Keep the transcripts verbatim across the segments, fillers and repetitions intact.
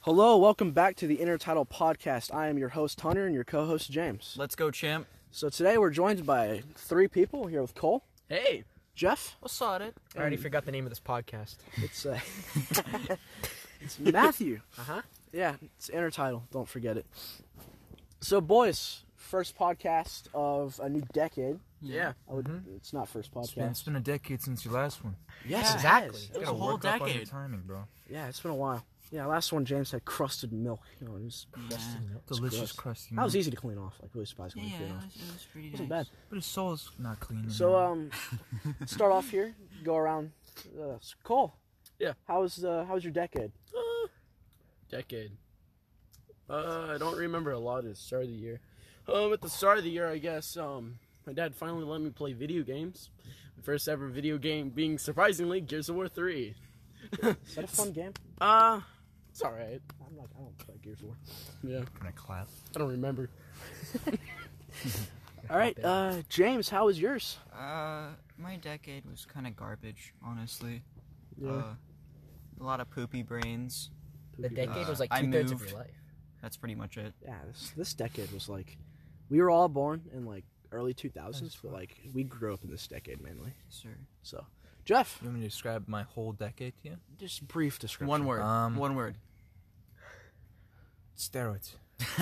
Hello, welcome back to the Intertitle Podcast. I am your host, Hunter, and your co-host, James. Let's go, champ. So today we're joined by three people. We're here with Cole. Hey. Jeff. What's up, it? I already forgot the name of this podcast. It's, uh, it's Matthew. Uh-huh. Yeah, it's Intertitle. Don't forget it. So, boys, first podcast of a new decade. Yeah. I would, Mm-hmm. It's not first podcast. It's been, it's been a decade since your last one. Yes, Yeah, it exactly. has. It was Gotta a whole work up on your decade. timing, bro. Yeah, it's been a while. Yeah, last one James had crusted milk. You know, it was crusted. Delicious gross. crusty. That was milk. easy to clean off. Like, really surprised when Yeah, we clean it off. was, it was pretty It wasn't nice. bad. But his soul's not clean. So, anymore. um, start off here. Go around. Uh, Cole. Yeah. How was uh, how was your decade? Uh, decade. Uh, I don't remember a lot at the start of the year. Um, at the start of the year, I guess, um, my dad finally let me play video games. The first ever video game being, surprisingly, Gears of War three. Is that a fun game? Uh, it's alright. I'm not. I don't play Gears of War. Yeah, Can I clap? I don't remember. All right, uh, James, how was yours? Uh, my decade was kind of garbage, honestly. Yeah. Uh, a lot of poopy brains. The decade Uh, was like I two-thirds of moved. your life. That's pretty much it. Yeah, this this decade was like, we were all born in like early two thousands, but like we grew up in this decade mainly. Sir. So, Jeff, You want me to describe my whole decade to you? just a brief description. One word. Um, One word. Steroids.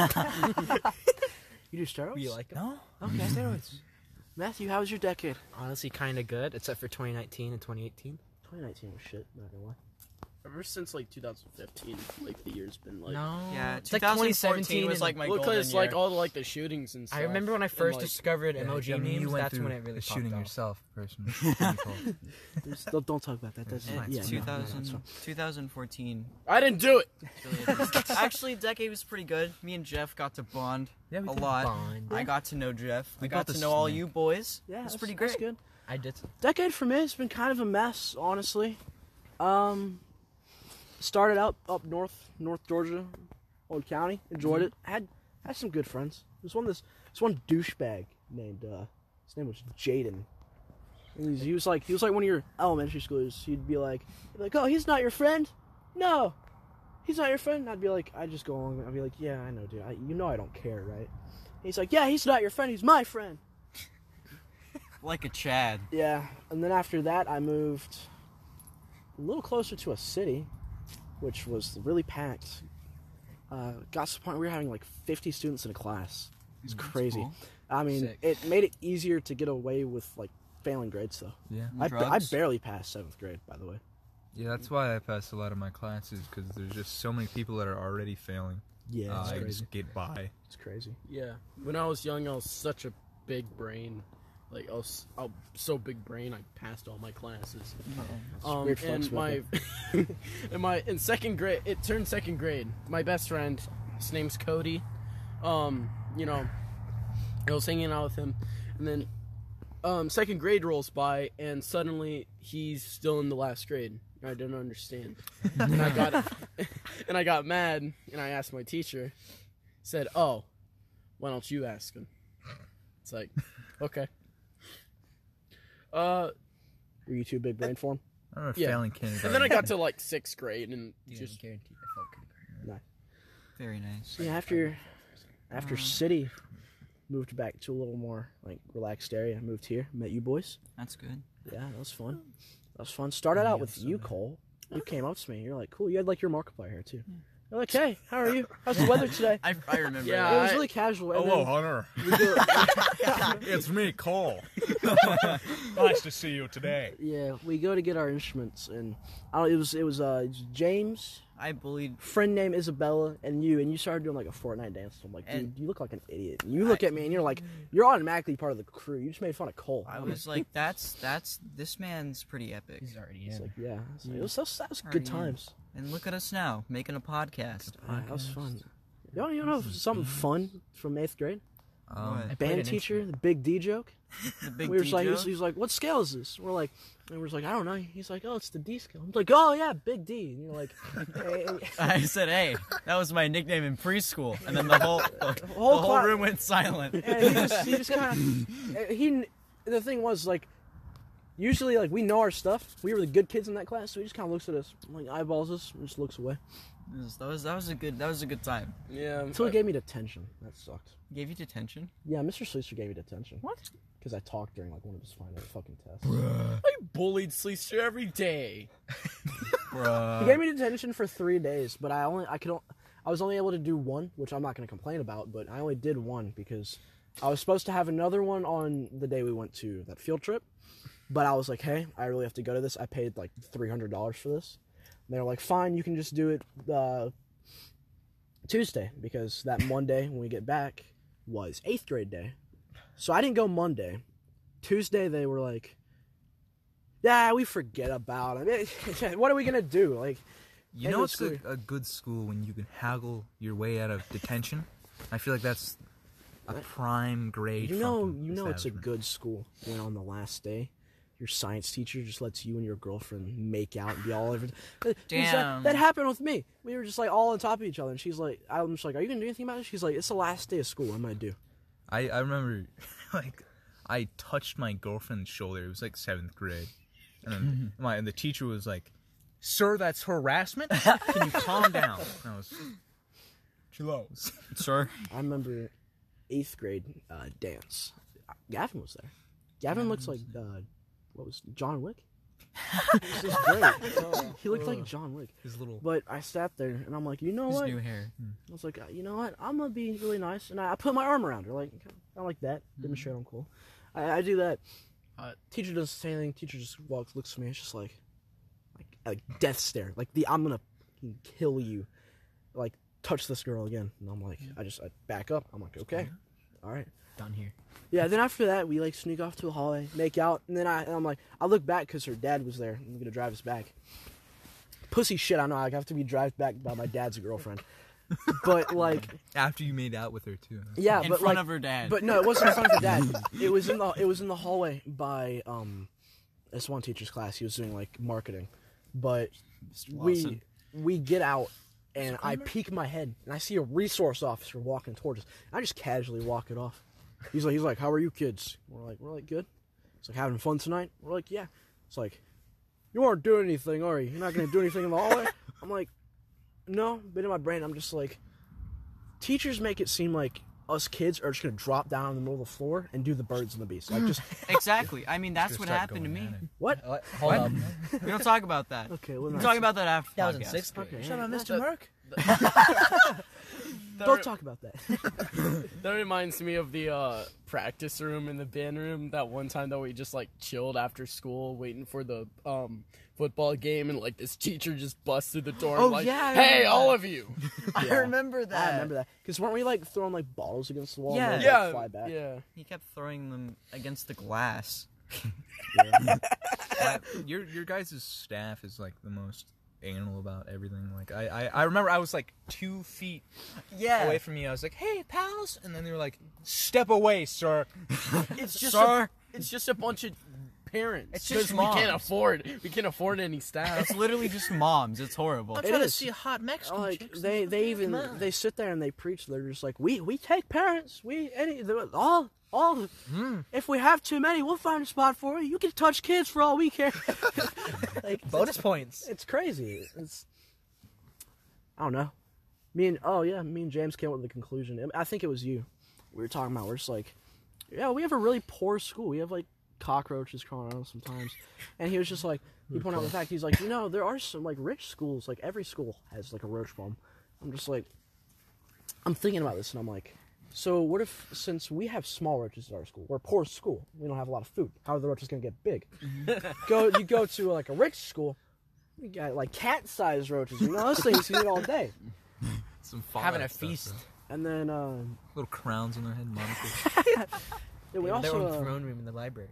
You do steroids? You like it? No? Okay. Steroids. Matthew, how was your decade? Honestly, kind of good, except for twenty nineteen and twenty eighteen. twenty nineteen was shit. Not gonna lie. Ever since, like, two thousand fifteen, like, the year's been, like... No. Yeah, it's like twenty twenty seventeen seventeen was like and- my Well, golden because, year. like, all, the, like, the shootings and stuff. I remember when I and, first like, discovered Yeah, emoji I mean, you memes. went That's through when it really the popped shooting off. yourself, personally. Pretty cool. Just don't, don't talk about that. That's It's yeah, fine. no, It's no, two no, that's thousand, fine. twenty fourteen. I didn't do it! Actually, decade was pretty good. Me and Jeff got to bond Yeah, we a did. lot. Bond. I got to know Jeff. We I got built to a know all snake. you boys. Yeah, It's that's pretty that's great. good. I did. Decade for me has been kind of a mess, honestly. Um, started out up north, North Georgia, Old County. Enjoyed it. Had had some good friends. There's one this this one douchebag named uh, his name was Jaden. And he's, he was like he was like one of your elementary schoolers. He'd be like, he'd be like, oh, he's not your friend? No, he's not your friend. And I'd be like, I'd just go along. I'd be like, yeah, I know, dude. I, you know I don't care, right? And he's like, yeah, he's not your friend. He's my friend. Like a Chad. Yeah, and then after that, I moved a little closer to a city, which was really packed. Uh, got to the point where we were having like fifty students in a class. It's That's crazy. cool. I mean, Sick. it made it easier to get away with like failing grades, though. Yeah. I, ba- I Drugs? barely passed seventh grade, by the way. Yeah, that's why I passed a lot of my classes, because there's just so many people that are already failing. Yeah, uh, it's I crazy. just get by. It's crazy. Yeah. When I was young, I was such a big brain. Like, I was, I was so big brain, I passed all my classes. Um, weird flex, and my, in my, in second grade, it turned second grade. My best friend, his name's Cody. Um, you know, I was hanging out with him, and then, um, second grade rolls by, and suddenly he's still in the last grade. I didn't understand, and I got, and I got mad, and I asked my teacher. Said, "Oh, why don't you ask him?" It's like, okay. Uh, Were you too big brain for him? I don't know if Yeah. failing kindergarten. and then I got to like sixth grade, and You just guaranteed I felt good. Very nice. Yeah, after after city, moved back to a little more like relaxed area. Moved here, met you boys. That's good. Yeah, that was fun. That was fun. Started out with so you, bad. Cole. You came up to me. You're like, cool. You had like your Markiplier hair too. You're like, hey, how are you? How's the weather today? I, I remember. Yeah, It was I- really casual. And Hello, then Hunter. we go, It's me, Cole. Nice to see you today. yeah, we go to get our instruments, and I don't, it was it was uh James, I bullied. friend named Isabella, and you, and you started doing like a Fortnite dance. I'm like, dude, And- you look like an idiot. And you look at me, and you're like, you're automatically part of the crew. You just made fun of Cole. I was like, that's that's this man's pretty epic. He's already It's in. like, yeah, it's like, it was, that was, that was Already good in. times. And look at us now, making a podcast. Yeah, that was fun. You know, you know something fun from eighth grade? Um, What? I played Band an teacher, the big D joke. The big we were D like, joke? he's, he's like, what scale is this? We're like, and we're just like, I don't know. He's like, oh, it's the D scale. I'm like, oh yeah, big D. And you're like, hey, hey. I said, hey, that was my nickname in preschool. And then the whole the, the whole whole cla- room went silent. And he just, he just kind of, he. The thing was like, Usually, like, we know our stuff. We were the good kids in that class, so he just kind of looks at us, like, eyeballs us, and just looks away. That was that was a good that was a good time. Yeah. Until he gave me detention. That sucked. Gave you detention? Yeah, Mister Sleeser gave me detention. What? Because I talked during, like, one of his final fucking tests. I bullied Sleester every day. Bruh. He gave me detention for three days, but I only I could o- I was only able to do one, which I'm not going to complain about. But I only did one because I was supposed to have another one on the day we went to that field trip. But I was like, hey, I really have to go to this. I paid like three hundred dollars for this. And they were like, fine, you can just do it uh, Tuesday because that Monday when we get back was eighth grade day. So I didn't go Monday. Tuesday they were like, yeah, we forget about it. What are we gonna do? Like, You end know of it's school a, a good school when you can haggle your way out of detention? I feel like that's a prime grade. you know, fucking you know, it's a establishment. good school when on the last day, your science teacher just lets you and your girlfriend make out and be all over. That, Damn. that happened with me. We were just like all on top of each other, and she's like, I'm just like, are you gonna do anything about it? She's like, it's the last day of school. What am I gonna do? I, I remember, like, I touched my girlfriend's shoulder. It was like seventh grade. And then my, and the teacher was like, sir, that's harassment? Can you calm down? And I was, chill out. Sure. I remember eighth grade uh, dance. Gavin was there. Gavin looks like uh, what was John Wick? This is great. He looked like John Wick. His little... But I sat there and I'm like, you know His what? new hair. I was like, uh, you know what? I'm gonna be really nice, and I, I put my arm around her, like, I like that. Demonstrate I'm cool. I, I do that. Uh, teacher doesn't say anything. Teacher just walks, looks at me. It's just like, like a death stare. Like the I'm gonna fucking kill you. Like touch this girl again, and I'm like, I just I back up. I'm like, okay, all right. Done here. Yeah. Then after that, we like sneak off to the hallway, make out, and then I and I'm like, I look back because her dad was there. I'm gonna drive us back. Pussy shit. I know. I have to be driven back by my dad's girlfriend. But like, After you made out with her, too. yeah, In but front like, of her dad. but no, it wasn't in front of her dad. It was in the it was in the hallway by um, this one teacher's class. He was doing like marketing, but we Lawson. we get out and I peek my head and I see a resource officer walking towards us. I just casually walk it off. He's like, he's like, how are you kids? We're like, we're like good. It's like having fun tonight. We're like, yeah. It's like, you aren't doing anything, are you? You're not gonna do anything in the hallway. I'm like, no. But in my brain, I'm just like, teachers make it seem like us kids are just gonna drop down in the middle of the floor and do the birds and the bees. Like just Exactly. I mean, that's Just what start happened to going me. at it. what? What? Hold up. We don't talk about that. Okay, well, We're nice. talking about that after That was in podcast. sixth grade. Okay, Shut yeah, up, that's Mister a- Mark. Don't talk about that. That reminds me of the uh, practice room in the band room. That one time that we just like chilled after school, waiting for the um, football game, and like this teacher just busts through the door. Oh, and, like, yeah, I hey, remember all that. of you! I Yeah. remember that. I remember that because weren't we like throwing like bottles against the wall? Yeah. and they would, like, Yeah, fly back. yeah. He kept throwing them against the glass. That- your your guys' staff is like the most anal about everything. Like I, I, I remember I was like two feet Yeah. away from you. I was like, "Hey, pals," and then they were like, "Step away, sir." It's just Sir. a, it's just a bunch of parents. It's just 'Cause we can't moms. afford we can't afford any staff. It's literally just moms. It's horrible. It is. a hot Mexican Like they, they even they sit there and they preach. They're just like, we we take parents. We any the- all all. If we have too many, we'll find a spot for you. You can touch kids for all we care. Like Bonus points. it's crazy. It's I don't know. Me and oh yeah, me and James came up with the conclusion. I think it was you. We were talking about. We're just like, yeah, we have a really poor school. We have like cockroaches crawling on us sometimes. And he was just like, he pointed out the fact. He's like, you know, there are some like rich schools. Like every school has like a roach farm. I'm just like, I'm thinking about this, and I'm like, so what if since we have small roaches at our school, we're a poor school, we don't have a lot of food. How are the roaches gonna get big? go you go to like a rich school, you got like cat-sized roaches. You know those things you eat all day. Some Having a Fallout stuff, feast. though. And then uh, Little crowns on their head, monocles. yeah, we They have their also own uh, throne room in the library.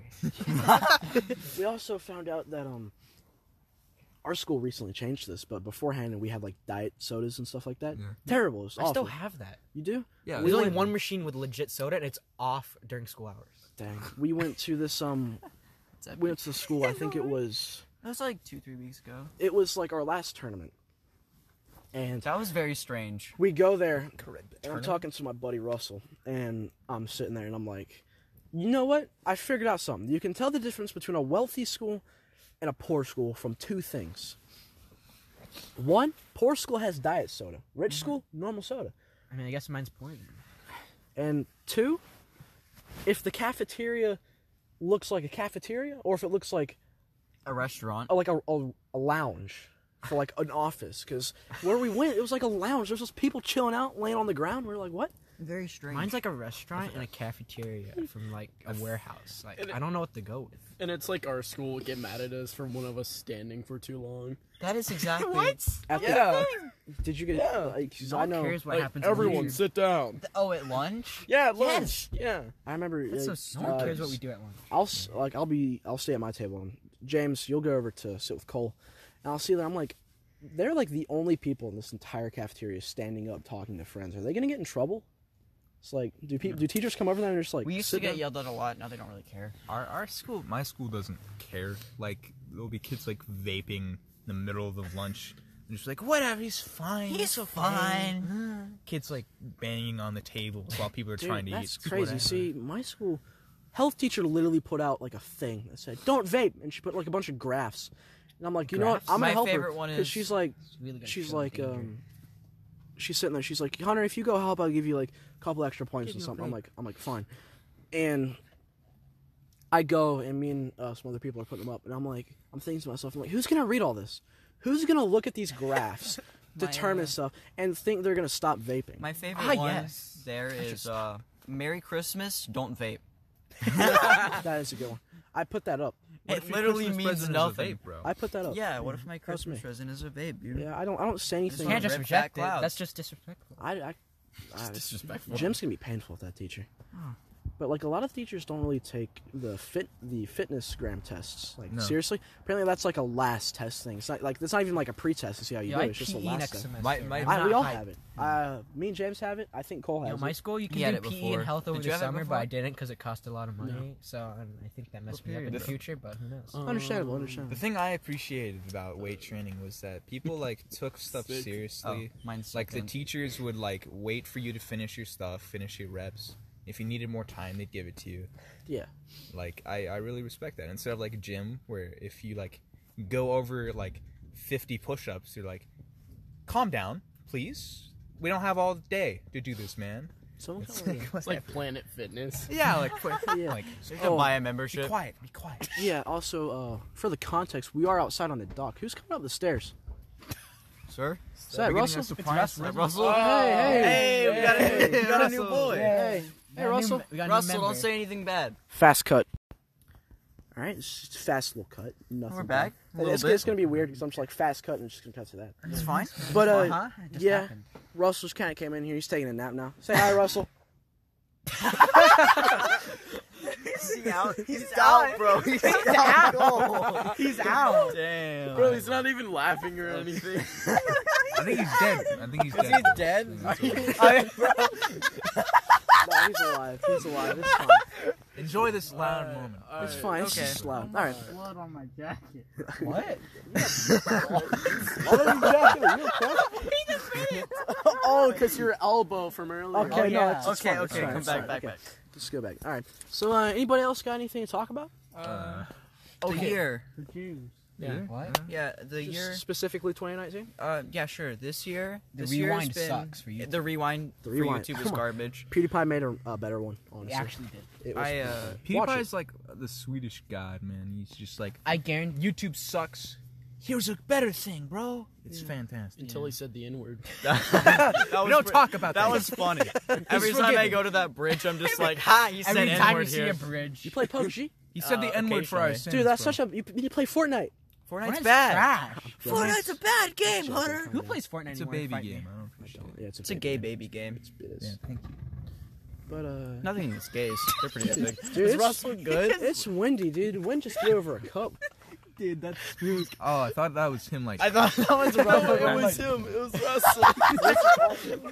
we also found out that um our school recently changed this, but beforehand we had like diet sodas and stuff like that. Yeah. Terrible. It's I awful. still have that. You do? Yeah, There's only went- one machine with legit soda, and it's off during school hours. Dang. We went to this um It's epic. we went to school. I think it was That was like two, three weeks ago. it was like our last tournament, and That was very strange. we go there. Correct. And I'm talking to my buddy Russell, and I'm sitting there, and I'm like, You know what? I figured out something. You can tell the difference between a wealthy school and a poor school from two things. One, poor school has diet soda. Rich school, normal soda. I mean, I guess mine's poison. And two, if the cafeteria looks like a cafeteria, or if it looks like A restaurant. a, like a, a, a lounge for like an office. Because where we went, it was like a lounge. There's just people chilling out, laying on the ground. We were like, what? Very strange. Mine's like a restaurant and a cafeteria from like a warehouse. Like And it- I don't know what to go with. And it's like our school would get mad at us for one of us standing for too long. That is exactly. At the- Yeah. did you get Yeah. like, 'cause No I one know. cares what Like, happens. everyone in the sit down. Oh, at lunch? Yeah, Yes. lunch. Yeah. I remember. That's like, so No one uh, cares what we do at lunch. I'll s- like I'll be I'll stay at my table and James, you'll go over to sit with Cole, and I'll see that I'm like, they're like the only people in this entire cafeteria standing up talking to friends. Are they gonna get in trouble? It's like, do people do teachers come over there and they're just like, We used to sit get down? yelled at a lot. Now they don't really care. Our our school, my school doesn't care. Like there'll be kids like vaping in the middle of the lunch. And just like whatever, he's fine. He's it's fine. Kids like banging on the table while people are Dude, trying to that's eat. crazy. Whatever. See, my school health teacher literally put out like a thing that said, "Don't vape," and she put like a bunch of graphs. And I'm like, you know what? Graphs? I'm gonna My help her favorite one because is- she's like, It's really gonna she's show like, danger. um, she's sitting there. She's like, Hunter, if you go help, I'll give you like a couple extra points Give and you a something. I'm break. like, I'm like, fine. And I go, and me and uh, some other people are putting them up, and I'm like, I'm thinking to myself, I'm like, who's gonna read all this? Who's gonna look at these graphs, determine uh, stuff, and think they're gonna stop vaping? My favorite Ah, one yes. there is uh, Merry Christmas, don't vape. That is a good one. I put that up. What It if your literally Christmas means present is a nothing. vape, bro. I put that up. Yeah, what if my Trust Christmas me. present is a vape, dude? Yeah, I don't. I don't say anything. You can't just Rip reject fat it. clouds. That's just disrespectful. I, I, I Disrespectful. Jim's gonna be painful with that teacher. But like a lot of teachers don't really take the fit the fitness gram tests. Like No. seriously, apparently that's like a last test thing. It's not like it's not even like a pre-test to see how you Yeah, do. I It's just a P E last next test. semester. My- my- I'm I, we not all hyped. have it. Uh, me and James have it. I think Cole You has know, my it. school, you can He had do it P E before. and health over Did the you have it summer, but before? I didn't because it cost a lot of money. So um, I think that messed me up in the period? future, but who knows? Um, Understandable. Understandable. The thing I appreciated about weight training was that people like took stuff Sick. seriously. Oh, mine's Like the second. teachers would like wait for you to finish your stuff, finish your reps. If you needed more time, they'd give it to you. Yeah. Like I, I really respect that. Instead of like a gym where if you like go over like fifty push-ups, you're like, calm down, please. We don't have all day to do this, man. Someone It's tell me. It's like Planet Fitness. Yeah, like Yeah. like So you can Oh. buy a be membership. quiet, be quiet. Yeah. Also, uh, for the context, we are outside on the dock. Who's coming up the stairs? Sir? Is that Russell? Russell. Russell? Hey, hey, we got a, we got a new Russell. boy. Hey, hey, Russell. We got a new Russell, member. don't say anything bad. Fast cut. All right, it's just a fast little cut. Nothing. We're bad. back. A little It's, bit. it's gonna be weird because I'm just like fast cut and it's just gonna cut to that. It's fine. But uh, Uh-huh, it just yeah, happened. Russell just kind of came in here. He's taking a nap now. Say hi, Russell. He's out. He's out, bro. He's out. He's out. Damn. Bro, he's not even laughing or anything. I think he's dead. I think he's Is dead. he dead? I, no, he's alive. He's alive. It's fine. Enjoy this loud moment. It's fine. It's okay. just loud. All right. Blood on my jacket. What? Oh, because your elbow from earlier. Okay, Oh, no, yeah. it's, it's Okay, fine, it's okay, fine, come it's back, fine, back, okay. back. Let's go back. All right. So, uh, anybody else got anything to talk about? Uh, The year. The Jews. Yeah. What? Yeah, the Just year. specifically twenty nineteen. Uh, yeah, sure. This year. The this year has rewind been, sucks for YouTube. The rewind The for rewind. YouTube Come was on. garbage. PewDiePie made a, a better one. We Honestly, actually did. it was, I uh. Watch it. PewDiePie's like the Swedish god, man. He's just like, I guarantee. YouTube sucks. Here's a better thing, bro. It's fantastic. Until he said the N word. that was We don't pre- talk about that. that. was funny. Every time I forgiven. go to that bridge, I'm just like, ha! He said Every time N-word you see here. a bridge, You play P U B G? He said Uh, the N word for our occasionally. sins, Dude, that's bro. such a. You, you play Fortnite. Fortnite's Fortnite's bad. trash. Fortnite's a bad game, Joking, Hunter. joking. Who plays Fortnite It's a anymore? baby Fight me. game. I don't appreciate it. Yeah, it's a, It's a big gay game. baby game. It is. Yeah, thank you. But uh, Nothing against gays. They're pretty epic. dude, Is it's, Russell good? it's windy, dude. Wind just blew over a cup. Dude, that's Oh, I thought that was him. Like, I thought that was Russell. it was him. It was Russell.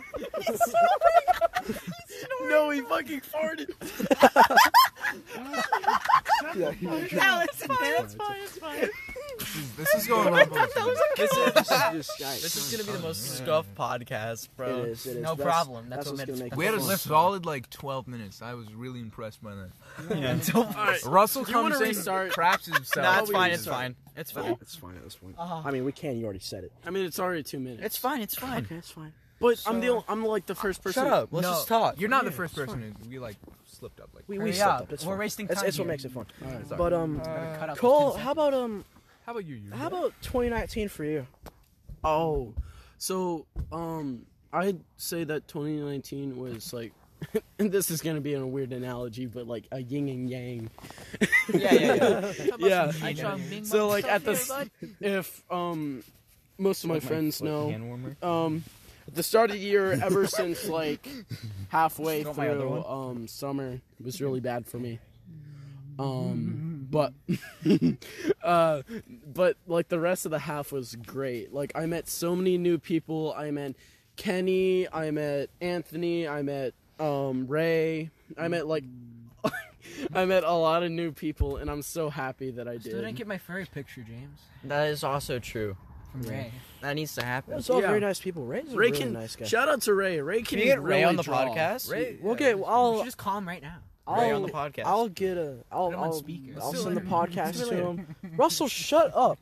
no, he fucking farted. Yeah, he- No, it's fine. It's fine. It's fine. This is going on. This is This is just Skype. this is gonna be the most scuffed podcast, bro. It is. It is. No That's- problem. That's That's what what's makes gonna make We had it a fun. solid like twelve minutes. I was really impressed by that. Yeah, until Alright. Russell You wanna comes in, restart? craps himself. no, it's we fine. It's restart. fine. It's fine. It's fine at this point. Uh-huh. I mean, we can. You already said it. I mean, it's already two minutes. It's fine. It's fine. Okay, it's fine. But I'm the. I'm like the first person. Shut up. Let's No, just talk. You're not Yeah, the first it's person who we like slipped up like. We, Hurry we stepped up. up. It's We're fine. wasting It's, time it's what here. makes it fun. Alright. But um, Cut out the Cole, ten how about um, How about you? you? how about twenty nineteen for you? Oh, so um, I'd say that twenty nineteen was like, and this is gonna be a weird analogy, but like a yin and yang. Yeah, yeah, yeah. Yeah. I get it. So like at the s- if um, most of my friends know Hand warmer. um, at the start of the year, ever since like halfway Want my other through one? um summer, it was really bad for me. Um, but uh, but like the rest of the half was great. Like I met so many new people. I met Kenny. I met Anthony. I met um Ray. I met like I met a lot of new people, and I'm so happy that I Still didn't did. get my furry picture, James. That is also true. From Ray. That needs to happen. That's all Yeah. very nice people. Ray's a Ray really can nice guy. shout out to Ray. Ray Can can you get Ray really on the draw. podcast? Ray, We'll get. We I'll. should just call him right now. I'll Ray on the podcast. I'll get a. I'll. Put him on I'll, speaker. I'll Still send the later. podcast Still to later. him. Russell, shut up.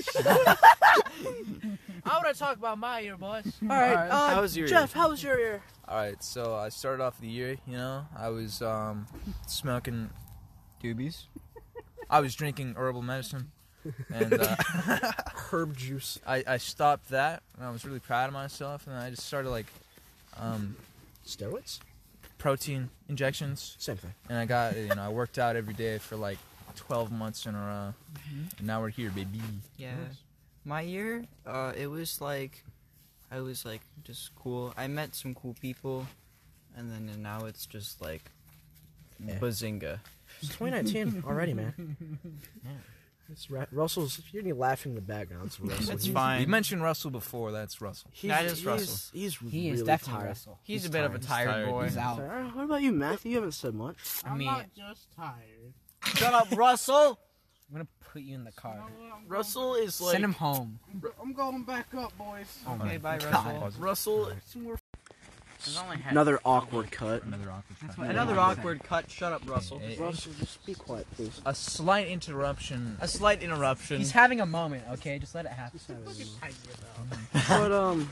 I want to talk about my year, boys. All right. Alright, Uh, how was your Jeff? How was your year? All right, so I started off the year. You know, I was um, smoking doobies. I was drinking herbal medicine, and uh, Herb juice. I, I stopped that. And I was really proud of myself, and I just started like um, Steroids? protein injections, Same thing. and I got you know I worked out every day for like twelve months in a row, and now we're here, baby. Yeah. My year, uh, it was like, I was like just cool. I met some cool people, and then and now it's just like, Yeah. bazinga. It's twenty nineteen already, man. Yeah. It's Ra- Russell's. If you're any laughing in the background, it's Russell. It's He's- fine. You mentioned Russell before. That's Russell. He's, That is he's, Russell. He's He really is definitely tired. Russell. He's, He's a bit of a tired. tired, He's boy. He's out. Alright, what about you, Matthew? You haven't said much. I mean, I'm just tired. Shut up, Russell. gonna put you in the car. Russell is like Send him home. I'm going back up, boys. Okay, bye, God. Russell. Russell. Another awkward cut. Another awkward cut. Another awkward cut. Shut up, Russell. Hey, hey, Russell, just be quiet, please. A slight interruption. A slight interruption. He's having a moment, okay? Just let it happen. But um,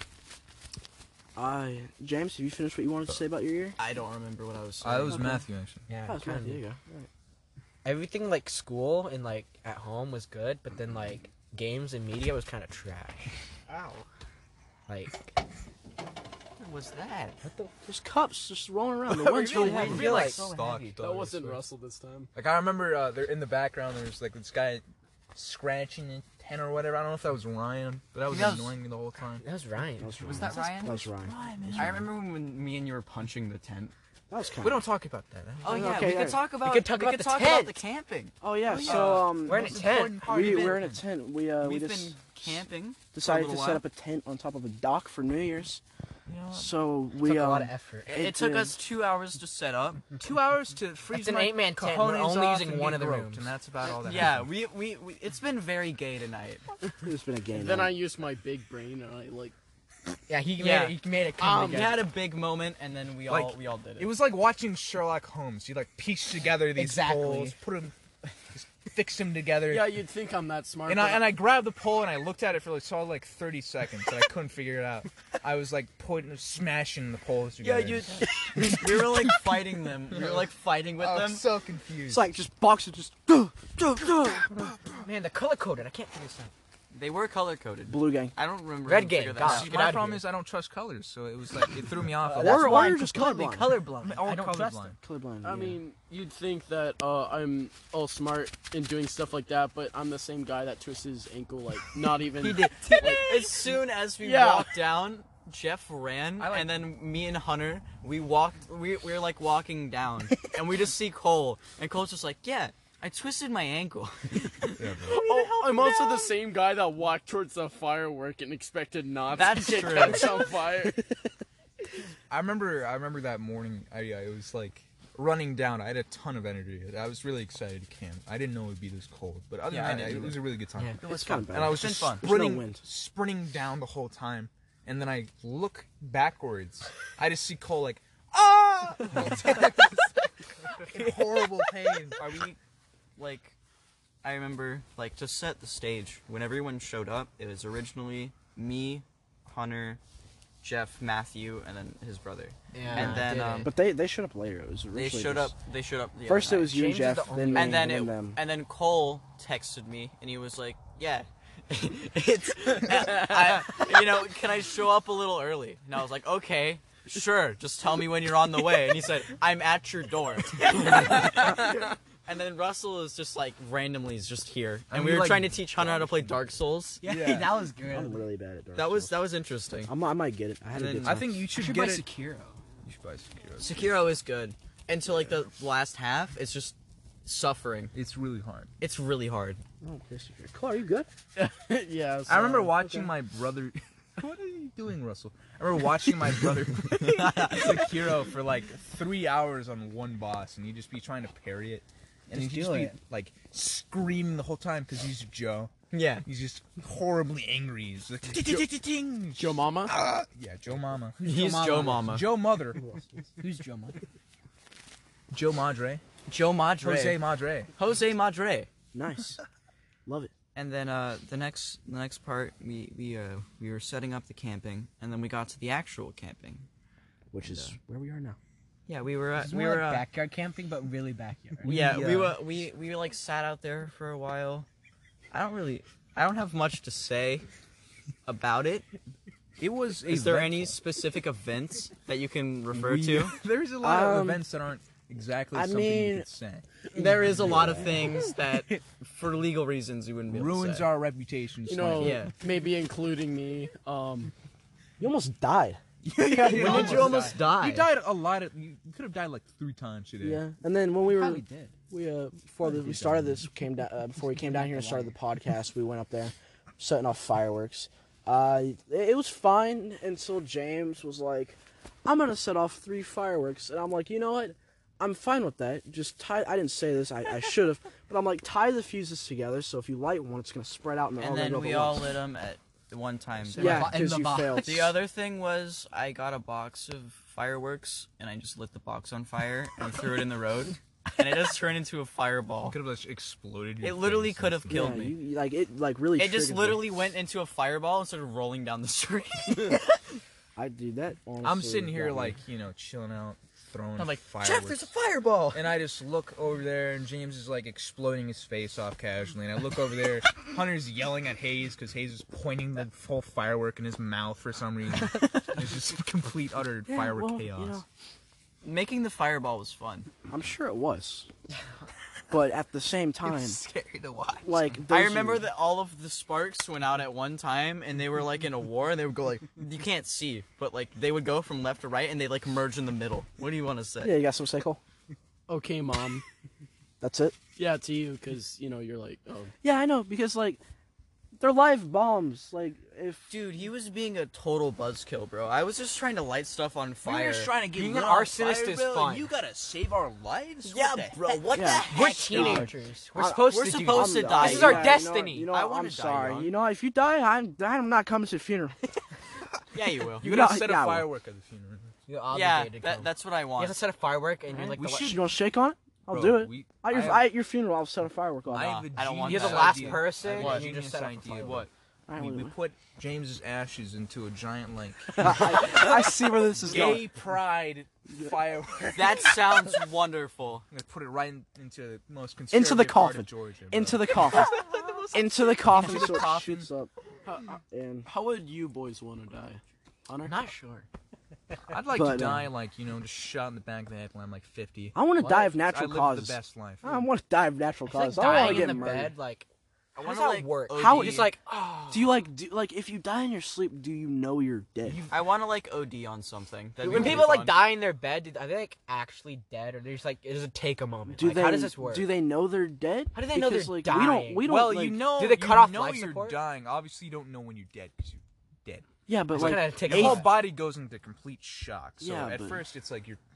I James, have you finished what you wanted to say about your year? I don't remember what I was saying. I was Okay. Matthew actually. Yeah, Oh, it's kinda. Matthew. There you go. Everything like school and like at home was good, but then like games and media was kind of trash. Ow. Like What was that? There's cups just rolling around. The wind's really I heavy. feel like That wasn't Russell this time. Like I remember, uh, there in the background there was like this guy scratching a tent or whatever. I don't know if that was Ryan, but that was That was- annoying me the whole time. that was Ryan. That was Ryan. Was that Ryan? That was Ryan. I remember when me and you were punching the tent. That was kind We don't talk about that. Oh yeah, Okay, we yeah. could talk about. could talk we about could the talk tent. about the camping. Oh yeah. Oh, yeah. So um, We're in a tent. we We've we're in been- a tent. We uh we We've just been camping. decided to little set while. up a tent on top of a dock for New Year's. You know, So Took we a um, lot of effort. It, It took did. us two hours to set up. two hours to freeze It's an my eight-man tent. We're cojones only off using and one get of the groped, rooms. and that's about all that. Yeah, happened. we, we we it's been very gay tonight. it's been a game. Then I night. used my big brain and I like. Yeah, he Yeah. made it. He made it come Um, we together. had a big moment, and then we Like, all we all did it. It was like watching Sherlock Holmes. You like piece together these Exactly. poles, put them, just fix them together. Yeah, you'd think I'm that smart. And I but and I grabbed the pole and I looked at it for like solid like thirty seconds and I couldn't figure it out. I was like putting smashing the poles yeah, together. you. we were like fighting them. We were like fighting with I them. was so confused. It's like just boxes, just duh, duh, duh. Man, the color coded. I can't figure this out. They were color coded. Blue gang. I don't remember. Red who gang, figured that God. out. See, Get my outta problem here. is I don't trust colors, so it was like it threw me off. a That's Or- lot. or why you're I'm just completely colorblind. colorblind. All I don't trust colorblind. it. Colorblind. I yeah. mean, you'd think that uh, I'm all smart in doing stuff like that, but I'm the same guy that twists his ankle like not even. He did. Like, as soon as we Yeah. walked down, Jeff ran, I like- and then me and Hunter, we walked. We, we were like walking down, and we just see Cole, and Cole's just like, "Yeah, I twisted my ankle." Oh, I'm also the same guy that walked towards the firework and expected not That's to get true. catch on fire. I remember I remember that morning. I yeah, it was like running down. I had a ton of energy. I was really excited to camp. I didn't know it would be this cold, but other Yeah, I than that, didn't it was a really good time. Yeah. It was Kinda fun. bad. And I was It's just been fun. There's no sprinting, wind. sprinting down the whole time, and then I look backwards. I just see Cole like, ah, in horrible pain. Are we like? I remember like to set the stage when everyone showed up. It was originally me, Hunter, Jeff, Matthew, and then his brother. Yeah, And then, did um, it. But they they showed up later. It was They originally showed just- up. They showed up. The First, other it was night. you and James is Jeff, the then only- me, and then it, and them. and then Cole texted me, and he was like, "Yeah, it's, I, you know, can I show up a little early?" And I was like, "Okay, sure. Just tell me when you're on the way." And he said, "I'm at your door." And then Russell is just like randomly is just here, and I we mean, were like- trying to teach Hunter how to play Dark Souls. Yeah, Yeah. that was I'm good. really bad at Dark That was Souls. that was interesting. I'm, I might get it. I had And a good then- I time. think you should, should get buy it. Sekiro. You should buy Sekiro. Sekiro is good until like the last half. It's just suffering. It's really hard. It's really hard. Oh, Christopher. Cole, are you good? yeah. I remember sorry. watching my brother. What are you doing, Russell? I remember watching my brother play Sekiro for like three hours on one boss, and he'd just be trying to parry it, and Just he'd just do be it. like screaming the whole time because he's Joe. Yeah. He's just horribly angry. He's like, "Ting-ting-ting-ting." Joe Mama. Ah! Yeah, Joe Mama. He's Mama. Joe Mama. Joe Mother. Who's Joe Mama? Joe Madre. Joe Madre. Jose Madre. Jose Madre. Nice. Love it. And then uh, the next the next part, we we uh, we were setting up the camping, and then we got to the actual camping. Which is where we are now. Yeah, we were uh, It's we more were like uh, backyard camping, but really backyard. yeah We, we uh, were we we like sat out there for a while. I don't really I don't have much to say about it. It was. Is there any specific events that you can refer We- to? There's a lot of Um, events that aren't exactly I something you mean- could say. There is a lot of things that, for legal reasons, you wouldn't be able Ruins to say. our reputation. You know, Yeah. maybe including me. Um, You almost died. When did you almost die? You died a lot of. You could have died like three times today. Yeah. And then when we were Probably did. we uh before the, we started this came down uh, before we came down here and started the podcast, we went up there setting off fireworks. Uh, it, it was fine until James was like, "I'm gonna set off three fireworks," and I'm like, "You know what? I'm fine with that. Just tie." I didn't say this. I, I should have, but I'm like, tie the fuses together so if you light one, it's gonna spread out and they're all And gonna then go we at all once. lit them at one time. Yeah, In because the you box. failed. The other thing was I got a box of fireworks and I just lit the box on fire and threw it in the road, and it just turned into a fireball. Could have just exploded. your It literally face could have and killed yeah, me. you, like it like really. It just triggered me. literally went into a fireball and started rolling down the street. I do that. Honestly, I'm sitting here got me. like you know chilling out, throwing I'm like, fireworks. Jeff, there's a fireball. And I just look over there, and James is like exploding his face off casually. And I look over there, Hunter's yelling at Hayes because Hayes is pointing the full firework in his mouth for some reason. It's just complete, utter Yeah, firework well, chaos. you know, Making the fireball was fun. I'm sure it was, but at the same time, Scary to watch. like I those remember are- that all of the sparks went out at one time, and they were like in a war, and they would go like, you can't see, but like they would go from left to right, and they like merge in the middle. What do you want to say? Yeah, you got some say, Cole? okay, Mom. That's it. Yeah, to you, because you know you're like, oh, Yeah, I know because like they're live bombs. Like if Dude, he was being a total buzzkill, bro. I was just trying to light stuff on fire. trying to Being an arsonist is fun. gotta save our lives. Yeah, bro. What Yeah. the heck? We're dog? teenagers. We're I- supposed we're to do supposed this. to die. This is our yeah, you know- destiny. You know, I I wanna am die sorry. young. You know, if you die, I'm I'm not coming to the funeral. Yeah, you will. You gotta No, set yeah, a well. firework at the funeral. You're Yeah, obligated to that, come. that's what I You want. have to set a firework, and you're like We the, should- You want to shake on it? I'll Bro, do it. we- At your, I have- I- at your funeral, I'll set a firework off. I have a I don't want you're the that. last idea. person, I have and a you just genius set up a idea. firework. What? Alright, We, wait, we wait. put James's ashes into a giant like I, I see where this is going. gay pride firework. That sounds wonderful. I'm gonna put it right in, into the most conservative Into the part coffin. of Georgia. Bro. Into the coffin. Into the coffin. Into the so it coffin. shoots up. And how would you boys want to die? Hunter? I'm not sure. I'd like But, to uh, die like you know just shot in the back of the head when I'm like fifty. I want to Well, die of I natural live causes. the best life. I want to die of natural It's like causes. I don't want dying to in get the murdered. bed, like I how want does to that like work? O D. How- Just like, oh. Do you like do like if you die in your sleep? Do you know you're dead? I want to like O D on something. That'd be when really people like fun. die in their bed, do- are they like actually dead, or they just like does it take a moment? do Like, they? how does this work? Do they know they're dead? How do they know Because, they're like, dying? We don't. We don't. well, like, you know, do they you cut off know life you're support? dying. Obviously, you don't know when you're dead because you're dead. Yeah, but It's like gonna take a Your whole while. body goes into complete shock. So Yeah, at but- first, it's like you're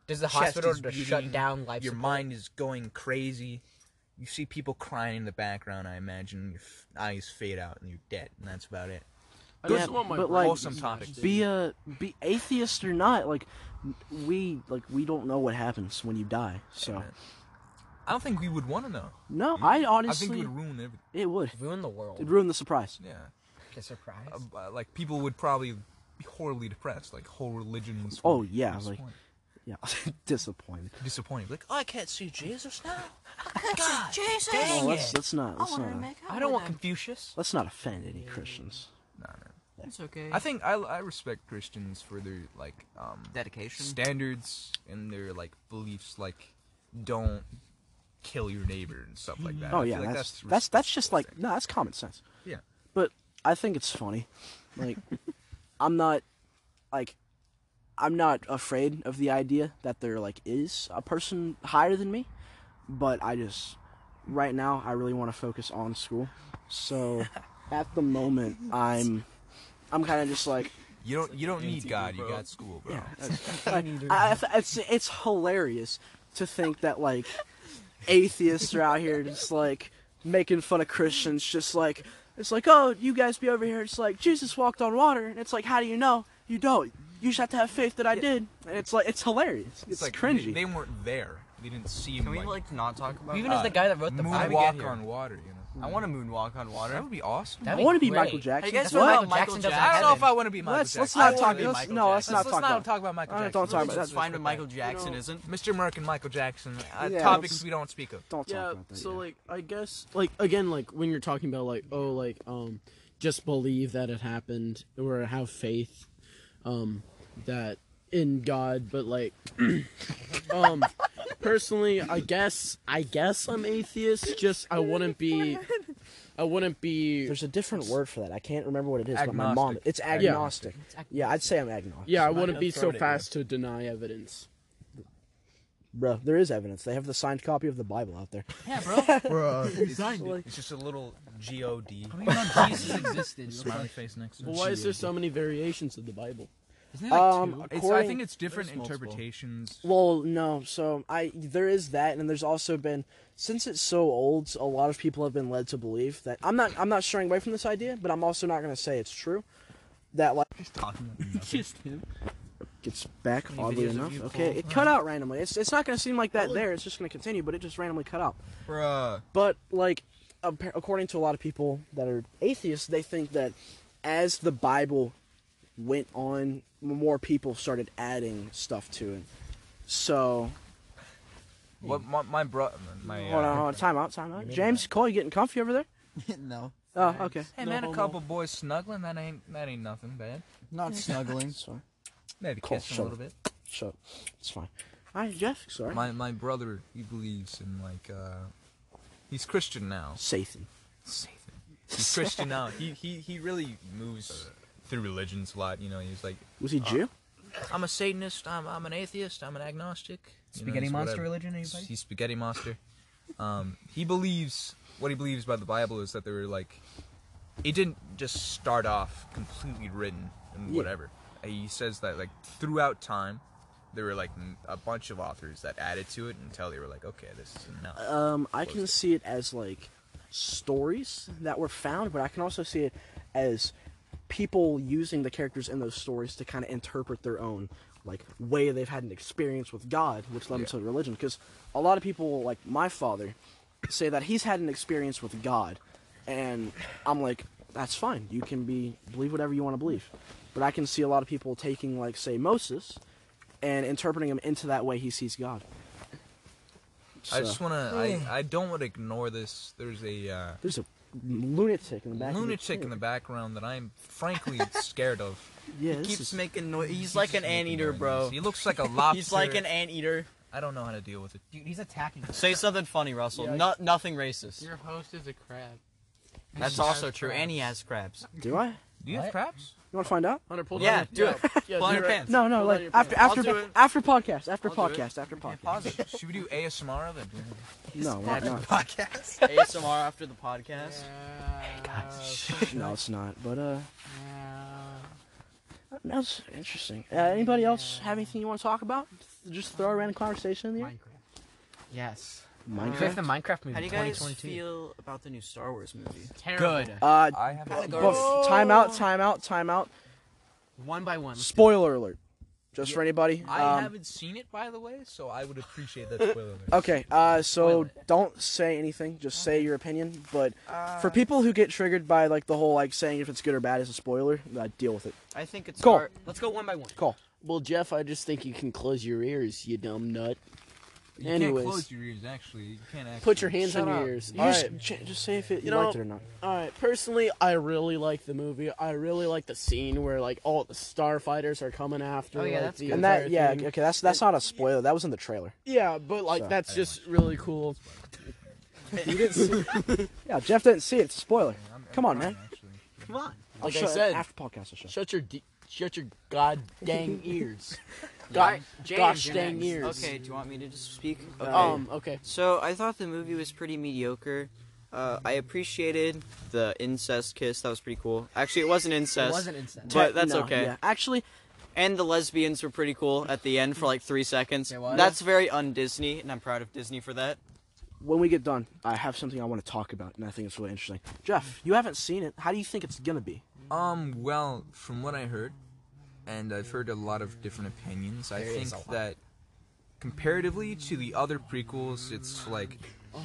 Does the chest hospital is just beating, shut down life your support? mind is going crazy. You see people crying in the background, I imagine. Your f- eyes fade out and you're dead, and that's about it. I Yeah, just want my but, brain like, Wholesome to topic. smash, Be dude. a be atheist or not, like we like we don't know what happens when you die. So I don't think we would want to know. no, I honestly I think it would ruin everything. it would. Ruin the world. It'd ruin the surprise. Yeah. The surprise. Uh, uh, like, people would probably be horribly depressed. Like, whole religions. Oh, would be yeah, like- disappointed. Yeah, disappointed. disappointed. Like, oh, I can't see Jesus now. God, Jesus. No, let's let's not let's not I don't want Confucius. let's not offend any Christians. Nah, man. It's okay. I think I, I respect Christians for their, like, um, Dedication. standards and their, like, beliefs. Like, don't kill your neighbor and stuff like that. Oh I yeah, feel like that's that's that's that's just like respect. no, that's common sense. Yeah. But I think it's funny. Like I'm not like I'm not afraid of the idea that there like is a person higher than me, but I just right now I really want to focus on school. So at the moment I'm I'm kind of just like You don't you don't need God. You got school, bro. like, I, I, it's it's hilarious to think that like atheists are out here just like making fun of Christians, just like it's like, oh, you guys be over here. It's like Jesus walked on water, and it's like, how do you know? You don't. You just have to have faith that I did, and it's like it's hilarious. It's, like cringy. They, they weren't there. They didn't see him. Can we like, like not talk about Even that? as the guy that wrote the Bible. moonwalk on water? You know, I want to moonwalk on water. that would be awesome. That'd I want to be great. Michael Jackson. Hey, guys, That's what what about Michael Michael Jackson does. Jackson? I don't know if I want to be Michael Let's Jackson. let's I not wanna talk. be Let's, Michael no, let's Jackson. not let's, talk let's about. not talk about Michael I don't- Jackson. don't talk about Religion's that. fine, but Michael Jackson isn't. Mister Merck and Michael Jackson. Uh, Yeah, topics let's- we don't speak of. Don't talk Yeah, about that. so yeah. like I guess like again like when you're talking about like oh like um just believe that it happened or have faith um that in God, but like um personally I guess I guess I'm atheist, just I wouldn't be I wouldn't be There's a different word for that. I can't remember what it is, but my mom. Agnostic. It's agnostic. Yeah, I'd say I'm agnostic. yeah, I not wouldn't gonna be throw so it at you. fast to deny evidence. Bro, there is evidence. They have the signed copy of the Bible out there. Yeah, bro. It's just a little G O D. Jesus existed. Smiley face next to Well, it. why is there so many variations of the Bible? Isn't there like Um, two? It's, I according- think it's different There's multiple. interpretations. Well, no. So I there is that, and there's also been since it's so old, a lot of people have been led to believe that I'm not I'm not straying away from this idea, but I'm also not going to say it's true. That like Just him. gets back Any oddly videos of enough. you, Okay, Paul? it cut out randomly. It's it's not going to seem like that there. It's just going to continue, but it just randomly cut out. Bruh. But like, appa- according to a lot of people that are atheists, they think that as the Bible went on, more people started adding stuff to it. So What my my bro my hold on, uh, hold on, time out, time out. James, Cole, you getting comfy over there? No, Oh, okay. Hey No man, a homo. couple boys snuggling. That ain't that ain't nothing bad. not snuggling. It's fine. Maybe Cool, kissing a shut little bit. Shut up. It's fine. All right, Jeff. Sorry. My my brother, he believes in like uh, he's Christian now. Satan. Satan. He's Christian now. He he he really moves through religions a lot. You know, he's like, Was he Jew? I'm a Satanist. I'm I'm an atheist. I'm an agnostic. You know, Spaghetti he's monster whatever. religion, anybody? He's spaghetti monster. Um, he believes what he believes about the Bible is that there were like, it didn't just start off completely written and Yeah. whatever. He says that like throughout time, there were like m- a bunch of authors that added to it until they were like, okay, this is enough. Um, I can see it as like stories that were found, but I can also see it as people using the characters in those stories to kind of interpret their own like way they've had an experience with God, which led them to religion. Because a lot of people, like my father, say that he's had an experience with God, and I'm like, that's fine. You can be believe whatever you want to believe, but I can see a lot of people taking like say Moses and interpreting him into that way he sees God. I So- just wanna, I I don't want to ignore this. There's a uh, There's a lunatic in the back. lunatic of in the background that I'm frankly scared of. Yeah, this Keeps is- making noise. He's like an anteater, bro. He looks like a lobster. He's like an anteater. I don't know how to deal with it. Dude, he's attacking us. Say something funny, Russell. Yeah. No, nothing racist. Your host is a crab. That's He also has true. crabs. And he has crabs. Do I? You Do you have What? crabs? want to find out? Hunter, pull Yeah, down do your, it. Yeah, Pull on do your it. pants. No, no, Pull like down your after pants. after I'll do it. after podcast, after I'll do it. podcast, after Okay, podcast. pause it. Should we do A S M R of it? No, why not? Podcast. A S M R after the podcast. No, it's not. But uh, Uh, that's interesting. Uh, anybody else have anything you want to talk about? just throw a random conversation in the air. Minecraft. Yes. Minecraft. Fifth the Minecraft movie. How do you guys twenty twenty-two. feel about the new Star Wars movie? Terrible. Good. Uh, I haven't. seen bef- time out, time out, time out. One by one. Spoiler alert. Just for anybody. I Um, haven't seen it, by the way, so I would appreciate that spoiler. alert. Okay, uh, so Spoil it. don't say anything. Just say your opinion. But Uh, for people who get triggered by like the whole like saying if it's good or bad is a spoiler, uh, deal with it. I think it's Cool. hard- Let's go one by one. Call. Well, Jeff, I just think you can close your ears, you dumb nut. You Anyways. can't close your ears. Actually, you can't. Actually. Put your hands Shut on your up. ears. You All just, right. j- just say if it, you, You know- liked it or not. All right. Personally, I really like the movie. I really like the scene where like all the starfighters are coming after. Oh, yeah, like, that's the good. And that, entire yeah, thing. okay, that's that's not a spoiler. That was in the trailer. Yeah, but like So- that's just really cool. You didn't see. Yeah, Jeff didn't see it. It's a spoiler. I'm- I'm Come on, fine, man. Actually. Come on. I'll Like I show- said, after podcast, I'll show. shut your d- shut your god dang ears. Alright, God, James, gosh you're dang next. ears. Okay, do you want me to just speak? Okay. Um. Okay. So I thought the movie was pretty mediocre. Uh, I appreciated the incest kiss. That was pretty cool. Actually, it wasn't incest. It wasn't insane. But that's No, okay. Yeah, actually, And the lesbians were pretty cool at the end for like three seconds. It was? That's very un-Disney, and I'm proud of Disney for that. when we get done, I have something I want to talk about, and I think it's really interesting. Jeff, you haven't seen it. How do you think it's gonna be? Um. Well, from what I heard, and I've heard a lot of different opinions, I There is think a lot. that comparatively to the other prequels, it's like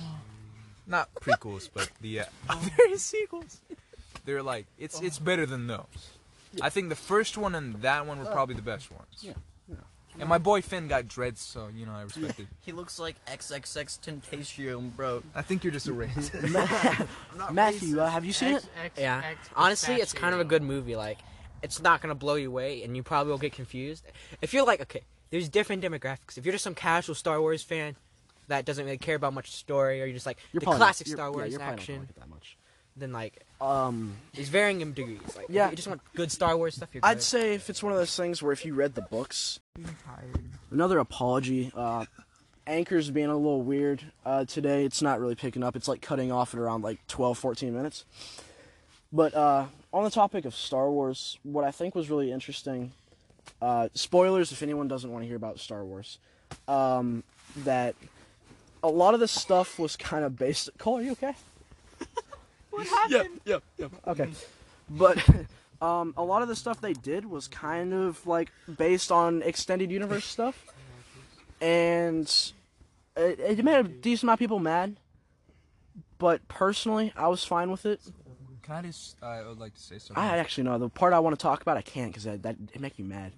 not prequels, but the uh, other sequels. They're like it's it's better than those. I think the first one and that one were probably the best ones. Yeah, yeah. And my boy Finn got dreads, so you know I respect it. He looks like X X X Tentacion, bro. I think you're just a racist. Matthew, uh, have you seen it? Yeah. Honestly, it's kind of a good movie. Like, it's not gonna blow you away, and you probably will get confused. If you're like, okay, there's different demographics. If you're just some casual Star Wars fan that doesn't really care about much story, or you're just like You're the probably not- classic you're- Star yeah, Wars you're probably not gonna action, like it that much. then like Um, there's varying in degrees. Like, Yeah. if you just want good Star Wars stuff, you're I'd good. say if it's one of those things where if you read the books, another apology. Uh, Anchor's being a little weird uh, today. It's not really picking up. It's like cutting off at around like twelve, fourteen minutes. But uh, on the topic of Star Wars, what I think was really interesting, uh, spoilers if anyone doesn't want to hear about Star Wars, um, that a lot of this stuff was kind of based. Cole, are you okay? Yeah. Yeah. Yeah. Okay. But um, a lot of the stuff they did was kind of like based on extended universe stuff, and it, it made a decent amount of people mad. But personally, I was fine with it. Can I just? Uh, I would like to say something. I actually know the part I want to talk about. I can't because that, that it makes me mad.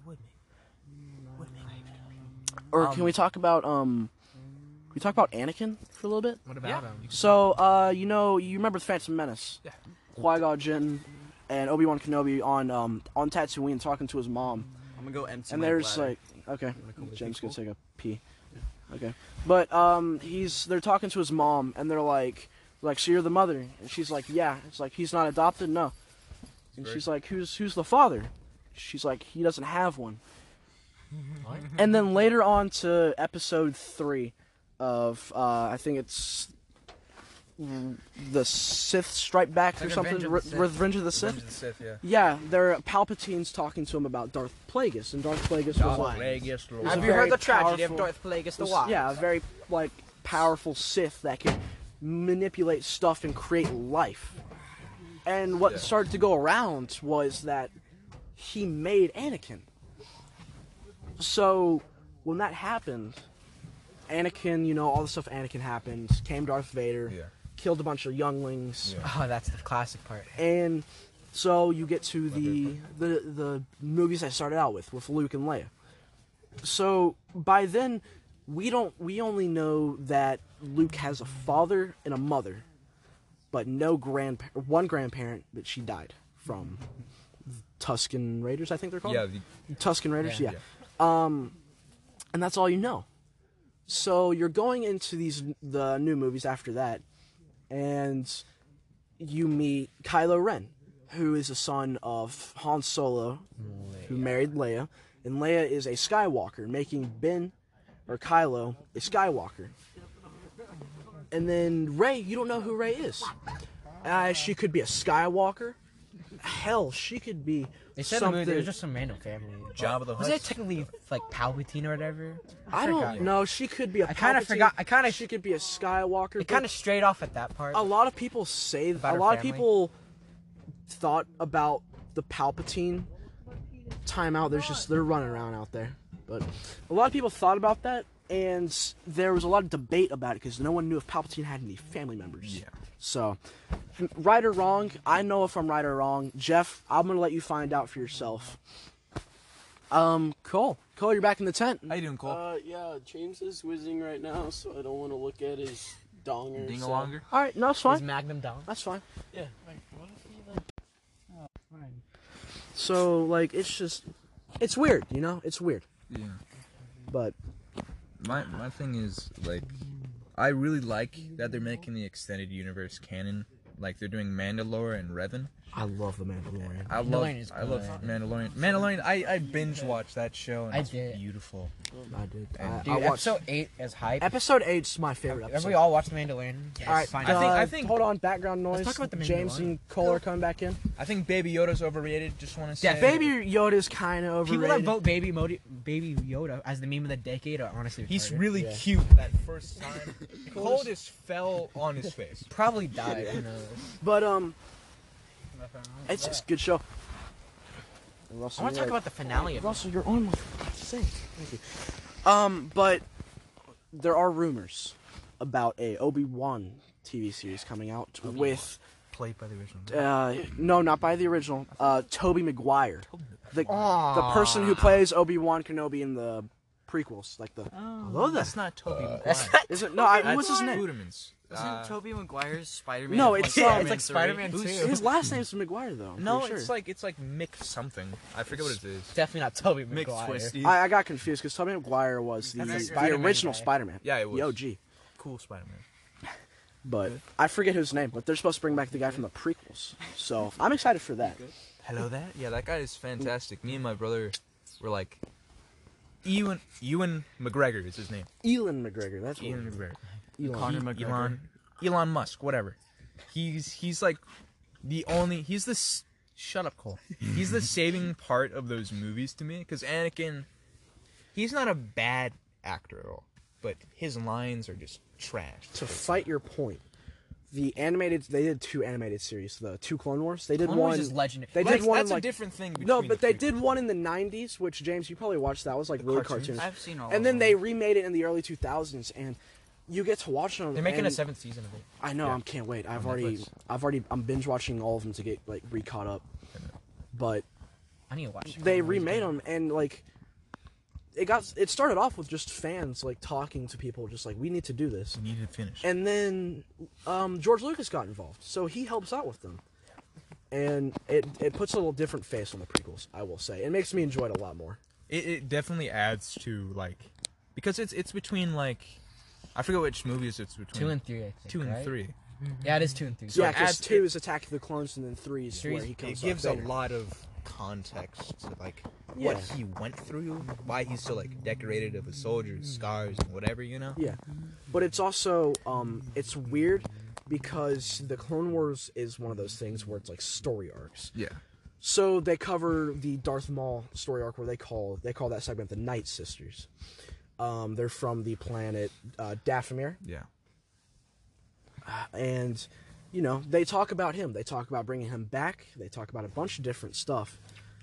Or can Um, we talk about um? Can we talk about Anakin for a little bit? What about him? So, uh, you know, you remember the Phantom Menace? Yeah. Qui-Gon Jinn and Obi-Wan Kenobi on um on Tatooine talking to his mom, I'm gonna go empty and my there's bladder. like, okay, Jim's gonna take a pee. Okay, but um, he's they're talking to his mom, and they're like, like, so you're the mother, and she's like, yeah. It's like he's not adopted, no. And she's like, who's who's the father? She's like, he doesn't have one. And then later on to episode three of uh, I think it's the Sith Strike Back or Like something. Revenge of Re- the Sith. Revenge of the Sith. Revenge of the Sith, yeah. Yeah, they're Palpatine's talking to him about Darth Plagueis, and Darth Plagueis was like, Plagueis Lord. was Have a you heard very the tragedy powerful- of Darth Plagueis the was- Wise? yeah, a very like powerful Sith that could manipulate stuff and create life. And what Yeah. started to go around was that he made Anakin. So when that happened, Anakin, you know, all the stuff Anakin happened, came Darth Vader, Yeah. killed a bunch of younglings, Yeah. Oh, that's the classic part. and so you get to the the the movies I started out with with Luke and Leia. So by then, we don't we only know that Luke has a father and a mother, but no grandpa one grandparent that she died from. Tusken Raiders, I think they're called. Yeah, the, Tusken Raiders, yeah. Yeah. Um, and that's all you know. So you're going into these the new movies after that, and you meet Kylo Ren, who is a son of Han Solo, who married Leia, and Leia is a Skywalker, making Ben or Kylo a Skywalker. And then Rey, you don't know who Rey is. Uh, she could be a Skywalker. Hell, she could be They said in the movie something. there was just some random family. Jabba the Was Hutt. it technically like Palpatine or whatever? I forgot. don't know. She could be a I kind of Palpatine, forgot. I kind of. She could be a Skywalker. It but kind of strayed off at that part. a lot of people say About a her lot of family. people thought about the Palpatine timeout. There's just they're running around out there, but a lot of people thought about that, and there was a lot of debate about it because no one knew if Palpatine had any family members. Yeah. So, right or wrong, I know if I'm right or wrong. Jeff, I'm gonna let you find out for yourself. Um, Cole, Cole, you're back in the tent. How you doing, Cole? Uh, yeah, James is whizzing right now, so I don't want to look at his donger. Ding so- longer. All right, no, that's Is fine. Magnum down? That's fine. Yeah. Like, what if he like? Oh, fine. So, like, it's just, it's weird, you know, it's weird, Yeah. but. My my thing is like, I really like that they're making the extended universe canon. Like they're doing Mandalore and Revan. I love the Mandalorian. I love Mandalorian is I love good. Mandalorian. Mandalorian. I, I binge watched that show and I it's did. beautiful. I did. And I, Dude, I watched episode eight is hype. episode eight's my favorite Have episode. we all watched The Mandalorian? Yes. All right, Fine. I think- uh, I think- Hold on, background noise. Let's talk about the James Mandalorian. and Cole are coming back in. I think Baby Yoda's overrated. Just want to say. Yeah, Baby Yoda's kind of overrated. People that vote Baby Modi- Baby Yoda as the meme of the decade are honestly He's retarded. really Yeah. cute that first time. Cole just fell on his face. probably died. Who knows? But um, it's just a good show. Russell, I want to you're talk right. about the finale of it. Russell, you're on my thing. Thank you. Um, but there are rumors about a Obi-Wan T V series coming out with Played by the original. uh no, not by the original. Uh, Toby Maguire, the the Aw. person who plays Obi-Wan Kenobi in the prequels, like the. Oh, that's not Toby Maguire. That's not. Is it no? I, That's what's his name? Rudiments. Isn't Uh, Toby Maguire's Spider-Man? No, like it's, Yeah, uh, Spider-Man it's like three? Spider-Man Who's- two. His last name's Maguire though. I'm No, pretty it's sure. like it's like Mick something. I forget what it is. Definitely not Toby Mick Maguire. Twisty. I, I got confused because Tobey Maguire was the, That's the a Spider-Man original guy. Spider-Man. Yeah, it was. The O G. Cool Spider-Man. But I forget his name. But they're supposed to bring back the guy from the prequels. So I'm excited for that. Hello, that? Yeah, that guy is fantastic. Me and my brother were like, Ewan Ewan McGregor is his name. Elon McGregor. That's what Ewan it is. McGregor. Elon. Conor He- McGregor. Elon, Elon Musk, whatever. He's he's like the only. He's the. s- Shut up, Cole. He's the saving part of those movies to me because Anakin, he's not a bad actor at all, but his lines are just trash. To fight your point, the animated they did two animated series, the two Clone Wars. They did Clone one. Wars is legendary. They That's, did one that's in a like different thing. no, between but the they three. did one in the nineties, which James you probably watched. That was like really cartoons? cartoons. I've seen all And of then them. they remade it in the early two thousands, and you get to watch them. They're making a and seventh season of it. I know. Yeah. I can't wait. I've On already, Netflix. I've already, I'm binge watching all of them to get like re caught up. But I need to watch it. they Clone Wars remade again. them, and like, it got, it started off with just fans like talking to people, just like we need to do this, We need to finish. and then um, George Lucas got involved, so he helps out with them, and it it puts a little different face on the prequels. I will say, it makes me enjoy it a lot more. It, it definitely adds to like, because it's it's between like, I forget which movies it's between. Two and three, I think. two and right? three. Yeah, it is two and three. So yeah, it because adds- two it- is Attack of the Clones, and then three is Three's- where he It comes. gives up a later. lot of context to like Yeah. what he went through, why he's so like decorated of a soldier's scars and whatever, you know. Yeah, but it's also um, it's weird because the Clone Wars is one of those things where it's like story arcs. Yeah. So they cover the Darth Maul story arc where they call they call that segment the Night Sisters. Um, they're from the planet uh, Dathomir, Yeah. and you know they talk about him. They talk about bringing him back. They talk about a bunch of different stuff,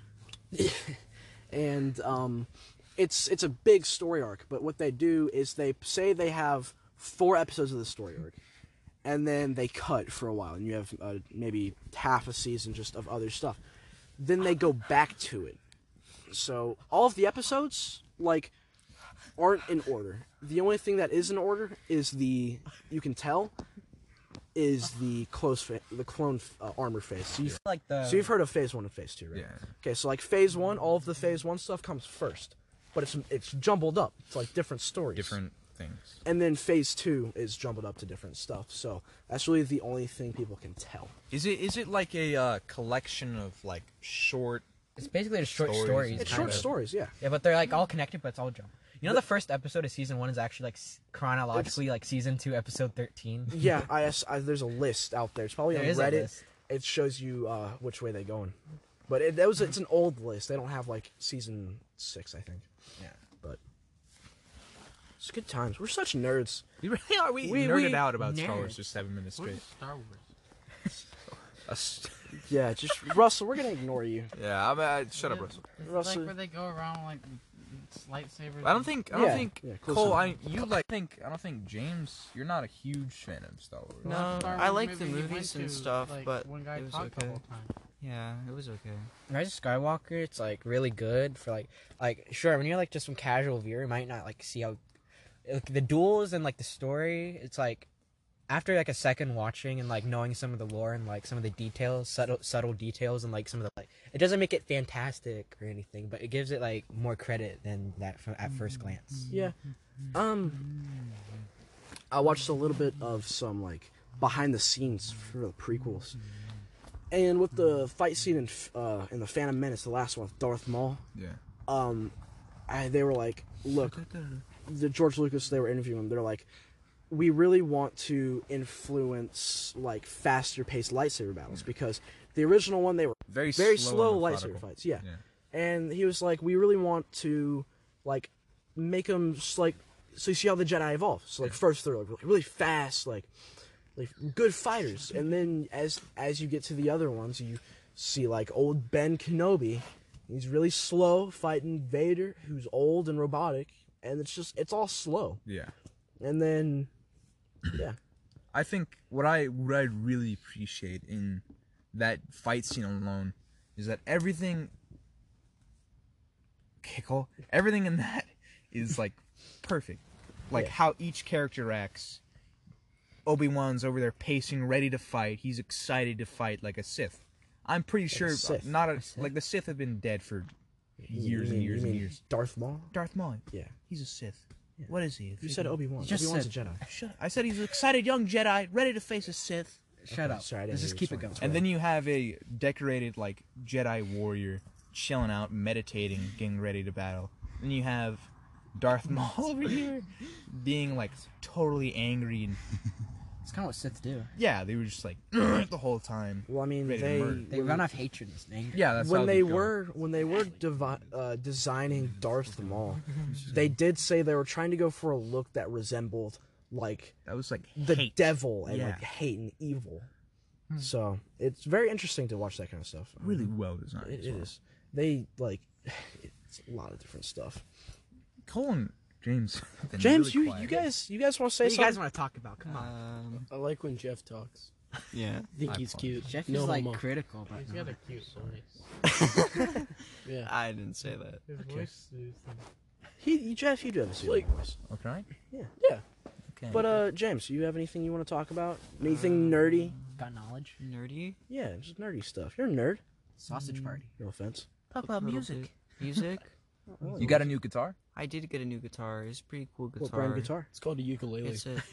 and um, it's it's a big story arc. But what they do is they say they have four episodes of the story arc, and then they cut for a while, and you have uh, maybe half a season just of other stuff. Then they go back to it. So all of the episodes like aren't in order. The only thing that is in order is the you can tell is the close fa- the clone uh, armor phase. So you've, Like the. so you've heard of phase one and phase two, right? Yeah. Okay, so like phase one, all of the phase one stuff comes first, but it's it's jumbled up. It's like different stories. Different things. And then phase two is jumbled up to different stuff. So that's really the only thing people can tell. Is it is it like a uh, collection of like short? It's basically just short Stories. stories. It's kind short of. stories, yeah. Yeah, but they're like all connected, but it's all jump. You know, the first episode of season one is actually like s- chronologically like season two, episode thirteen. Yeah, I, I there's a list out there. It's probably There on is a Reddit. list. It shows you uh, which way they're going. But it, that was it's an old list. They don't have like season six, I think. Yeah. But it's good times. We're such nerds. We really are. We, We- nerded we- out about Star Nerd. Wars for seven minutes What straight. is Star Wars? Us- Yeah, just Russell. We're gonna ignore you, yeah, I'm. Uh, shut up, Yeah. Russell. It's Russell. like where they go around like it's lightsabers. I don't think. I don't Yeah, think. yeah, close Cole, enough. I you like think. I don't think James. You're not a huge fan of Star Wars. The last No, Star I Wars like the movie you movies went and to, stuff, like, but one guy it was talked the okay. whole time. Yeah, it was okay. Rise of Skywalker, it's like really good for like like sure when you're like just some casual viewer, you might not like see how like, the duels and like the story. It's like after like a second watching and like knowing some of the lore and like some of the details, subtle subtle details and like some of the like it doesn't make it fantastic or anything, but it gives it like more credit than that from at first glance. Yeah. Um. I watched a little bit of some like behind the scenes for the prequels, and with the fight scene in uh in the Phantom Menace, the last one with Darth Maul. Yeah. Um, I, they were like, look, the George Lucas. They were interviewing him. They're like, we really want to influence like faster paced lightsaber battles because the original one they were Very very slow, slow and lightsaber methodical. fights. Yeah. Yeah. And he was like, we really want to like make them just like so you see how the Jedi evolve. So like Yeah. first they're like really fast, like like good fighters, and then as as you get to the other ones, you see like old Ben Kenobi. He's really slow fighting Vader, who's old and robotic, and it's just it's all slow. Yeah. And then yeah, I think what I what I really appreciate in that fight scene alone is that everything okay, Cole, everything in that is like perfect. Like Yeah. how each character acts. Obi-Wan's over there pacing, ready to fight. He's excited to fight like a Sith. I'm pretty sure Sith. not a, like the Sith have been dead for years You and mean- years you and mean years. Darth Maul. Darth Maul, Yeah, he's a Sith. What is he? you said Obi Wan. He just Obi Wan's a said- Jedi. Shut up. I said he's an excited young Jedi, ready to face a Sith. Shut Okay, up. sorry, I didn't Let's hear just you. keep it Sorry. going. And then you have a decorated like Jedi warrior chilling out, meditating, getting ready to battle. Then you have Darth Maul over here being like totally angry and It's kind of what Sith do. yeah, they were just like the whole time. Well, I mean, Ready to they murder. They run off hatred and anger. Yeah, that's when how they go. were when they were devi- uh, designing Darth Maul, they did say they were trying to go for a look that resembled like That was like the hate. devil and Yeah. like hate and evil. So it's very interesting to watch that kind of stuff. Really well designed. It, as it well. is. They like it's a lot of different stuff. Cole and James. have been James, really you quiet. you guys you guys want to say What do you something? guys want to talk about? Come on. Um, I like when Jeff talks. yeah. I think I he's apologize. cute. Jeff no is like homo. critical, but He's no. got a cute voice. Yeah. I didn't say that. His Okay. voice is he, you, Jeff, you do have a soothing voice. Okay. Yeah. Yeah. Okay. But uh, James, you have anything you want to talk about? Anything nerdy? got knowledge. Nerdy? Yeah, just nerdy stuff. You're a nerd. Sausage party. No offense. talk about Little music. bit. Music? You got a new guitar? I did get a new guitar. It's a pretty cool guitar. What brand guitar? It's called a ukulele. It's a.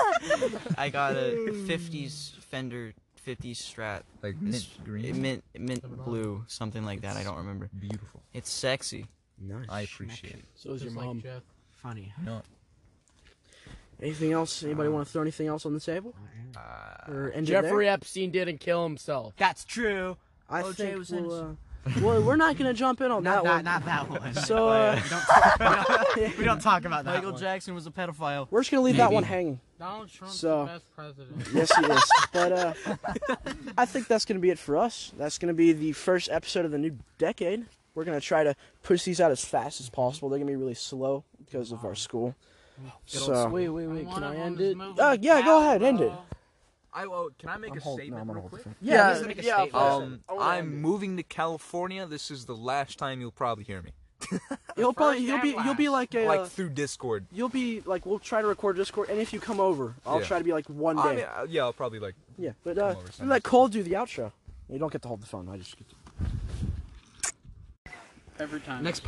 I got a fifties Fender fifties Strat. Like mint It's green. mint mint blue, something like that. I don't remember. Beautiful. It's sexy. Nice. I appreciate it. So is your just mom. like Jeff. Funny. You know, Anything else? Anybody want to throw anything else on the table? uh, Or end it Jeffrey there? Epstein didn't kill himself. That's true. I O J think was we'll, uh, well, we're not gonna jump in on Not that that, one. not that one. So uh, we, don't talk, we, don't, we don't talk about that Michael one. Jackson was a pedophile. we're just gonna leave that Maybe. one hanging. Donald Trump's So- the best president. Yes, he is. But uh, I think that's gonna be it for us. That's gonna be the first episode of the new decade. We're gonna try to push these out as fast as possible. They're gonna be really slow because of our school. So Wait, wait, wait. I'm Can one I of end them's it? moving Uh, yeah, go ahead, end it. capital. I oh, can I make I'm a hold- no, statement I'm gonna real hold the quick? phone. Yeah, let's make a statement. Um, I wanna end I'm it. moving to California. This is the last time you'll probably hear me. You'll probably First you'll be and you'll be like a Like uh, through Discord. you'll be like we'll try to record Discord, and if you come over, I'll Yeah. try to be like one day. I mean, uh, yeah, I'll probably like. Yeah, but Come uh, over we sometime. let Cole do the outro. You don't get to hold the phone. I just get to. Every time. Next